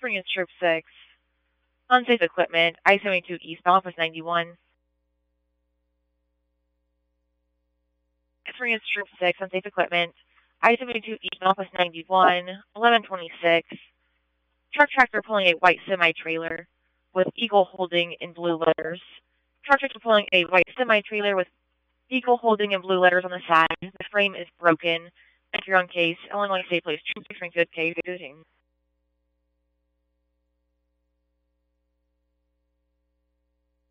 Spring Troop 6. Unsafe equipment. I-72 eastbound, Office 91. Spring Troop 6. Unsafe equipment. I-72 eastbound, Office 91. 1126. Truck tractor pulling a white semi-trailer with Eagle Holding in blue letters. Truck tractor pulling a white semi-trailer with Eagle Holding in blue letters on the side. The frame is broken. If you're on case, Illinois State Police Troop Springfield case.